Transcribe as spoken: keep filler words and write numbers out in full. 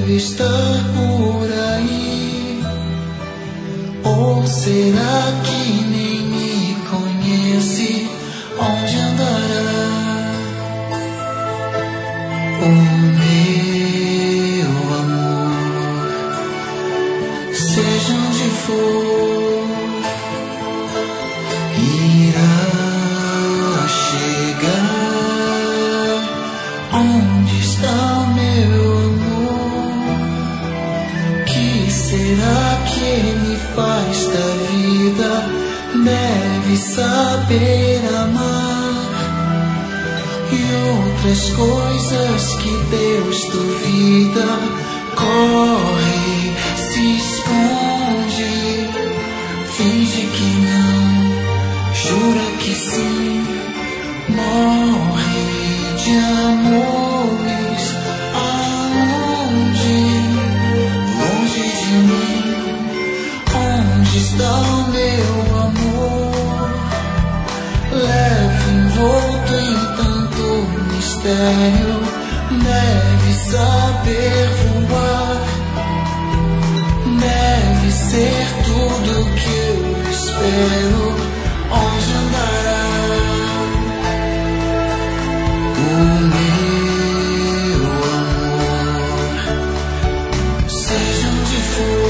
deve estar por aí. Ou será que nem me conhece? Onde andará o meu amor? Seja onde for, irá chegar. Onde está o meu amor? Que será que ele faz da vida? Deve saber amar e outras coisas que Deus duvida. Corre, se esconde, finge que não, jura que sim. Morre de amores aonde? Longe de mim. Onde está o meu amor? Leve envolto em tanto mistério. Deve saber voar. Deve ser tudo que eu espero. Onde andará o meu amor? Seja onde for,